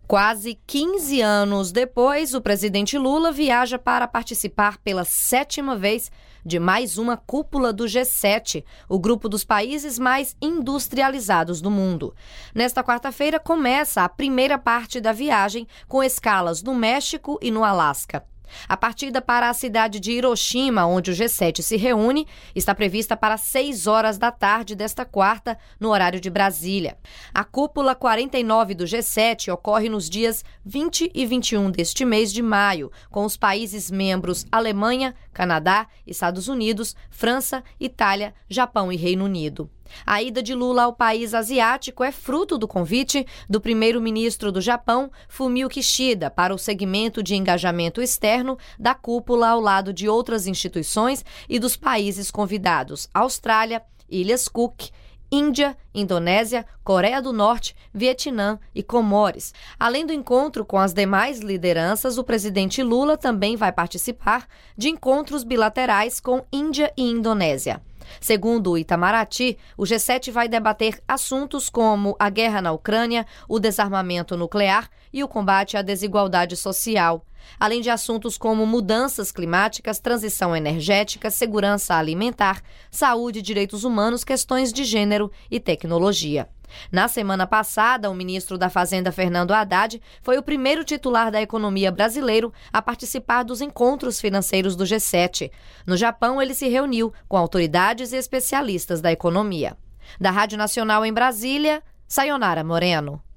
Quase 15 anos depois, o presidente Lula viaja para participar pela 7ª vez de mais uma cúpula do G7, o grupo dos países mais industrializados do mundo. Nesta quarta-feira começa a primeira parte da viagem, com escalas no México e no Alasca. A partida para a cidade de Hiroshima, onde o G7 se reúne, está prevista para 6 horas da tarde desta quarta, no horário de Brasília. A cúpula 49 do G7 ocorre nos dias 20 e 21 deste mês de maio, com os países membros Alemanha, Canadá, Estados Unidos, França, Itália, Japão e Reino Unido. A ida de Lula ao país asiático é fruto do convite do primeiro-ministro do Japão, Fumio Kishida, para o segmento de engajamento externo da cúpula ao lado de outras instituições e dos países convidados: Austrália, Ilhas Cook, Índia, Indonésia, Coreia do Norte, Vietnã e Comores. Além do encontro com as demais lideranças, o presidente Lula também vai participar de encontros bilaterais com Índia e Indonésia. Segundo o Itamaraty, o G7 vai debater assuntos como a guerra na Ucrânia, o desarmamento nuclear e o combate à desigualdade social, além de assuntos como mudanças climáticas, transição energética, segurança alimentar, saúde, direitos humanos, questões de gênero e tecnologia. Na semana passada, o ministro da Fazenda, Fernando Haddad, foi o primeiro titular da economia brasileiro a participar dos encontros financeiros do G7. No Japão, ele se reuniu com autoridades e especialistas da economia. Da Rádio Nacional em Brasília, Sayonara Moreno.